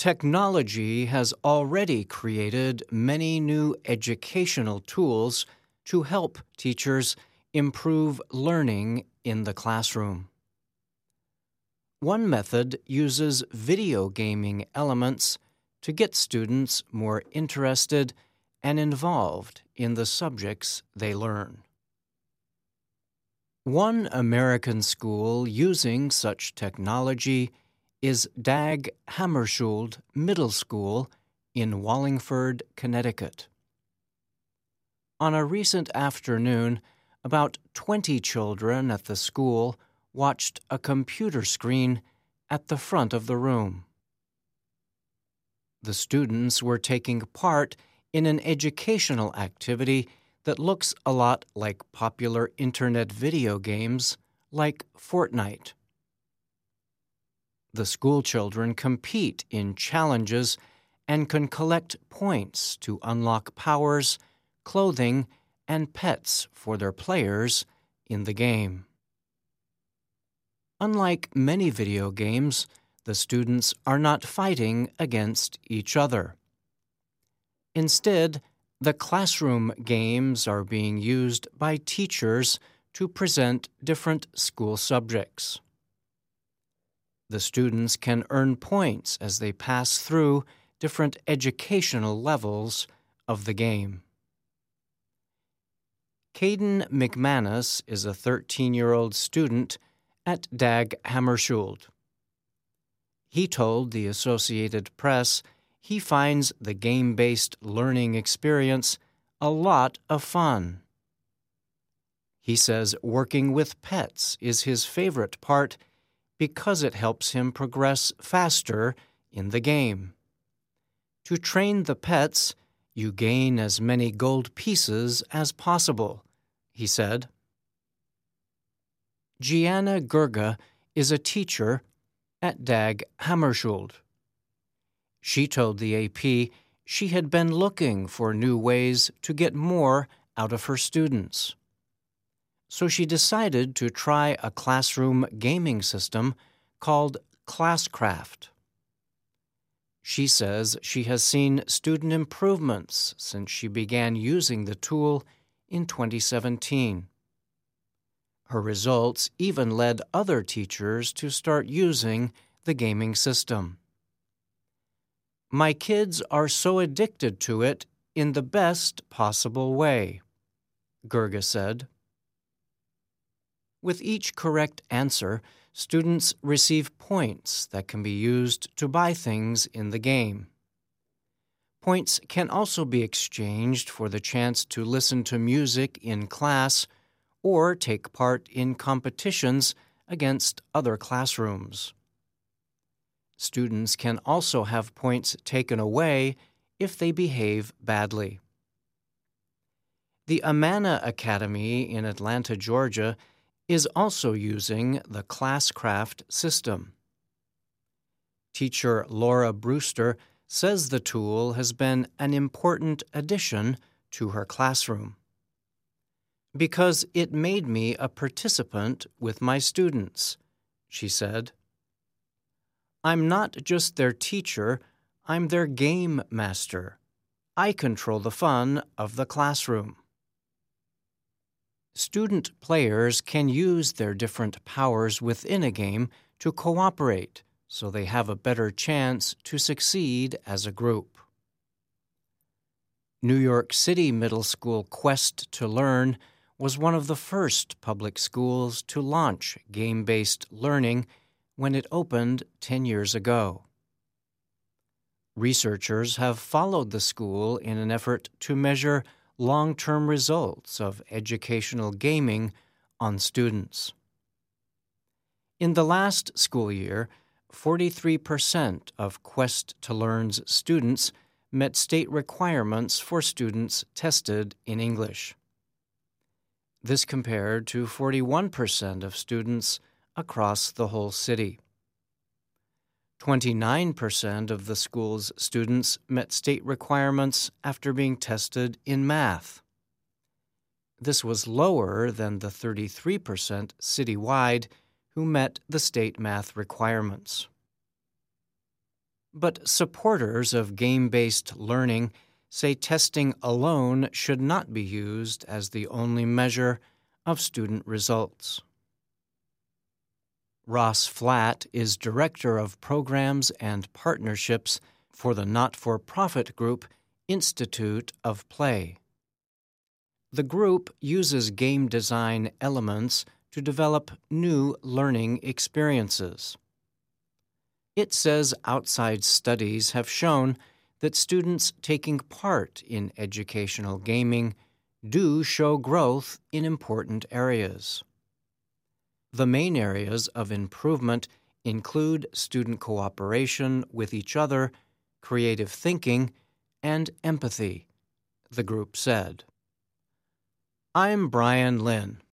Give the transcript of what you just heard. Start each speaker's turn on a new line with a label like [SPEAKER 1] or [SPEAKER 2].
[SPEAKER 1] Technology has already created many new educational tools to help teachers improve learning in the classroom. One method uses video gaming elements to get students more interested and involved in the subjects they learn. One American school using such technology is Dag Hammarskjöld Middle School in Wallingford, Connecticut. On a recent afternoon, about 20 children at the school watched a computer screen at the front of the room. The students were taking part in an educational activity that looks a lot like popular internet video games like Fortnite. The school children compete in challenges and can collect points to unlock powers, clothing, and pets for their players in the game. Unlike many video games, the students are not fighting against each other. Instead, the classroom games are being used by teachers to present different school subjects. The students can earn points as they pass through different educational levels of the game. Caden McManus is a 13-year-old student at Dag Hammarskjöld. He told the Associated Press he finds the game-based learning experience a lot of fun. He says working with pets is his favorite part because it helps him progress faster in the game. To train the pets, you gain as many gold pieces as possible, he said. Gianna Gurga is a teacher at Dag Hammarskjöld. She told the AP she had been looking for new ways to get more out of her students. So she decided to try a classroom gaming system called Classcraft. She says she has seen student improvements since she began using the tool in 2017. Her results even led other teachers to start using the gaming system. My kids are so addicted to it in the best possible way, Gurga said. With each correct answer, students receive points that can be used to buy things in the game. Points can also be exchanged for the chance to listen to music in class or take part in competitions against other classrooms. Students can also have points taken away if they behave badly. The Amana Academy in Atlanta, Georgia, is also using the Classcraft system. Teacher Laura Brewster says the tool has been an important addition to her classroom. Because it made me a participant with my students, she said. I'm not just their teacher, I'm their game master. I control the fun of the classroom. Student players can use their different powers within a game to cooperate so they have a better chance to succeed as a group. New York City Middle School Quest to Learn was one of the first public schools to launch game-based learning when it opened 10 years ago. Researchers have followed the school in an effort to measure long-term results of educational gaming on students. In the last school year, 43% of Quest to Learn's students met state requirements for students tested in English. This compared to 41% of students across the whole city. 29% of the school's students met state requirements after being tested in math. This was lower than the 33% citywide who met the state math requirements. But supporters of game-based learning say testing alone should not be used as the only measure of student results. Ross Flatt is Director of Programs and Partnerships for the not-for-profit group Institute of Play. The group uses game design elements to develop new learning experiences. It says outside studies have shown that students taking part in educational gaming do show growth in important areas. The main areas of improvement include student cooperation with each other, creative thinking, and empathy, the group said. I'm Brian Lynn.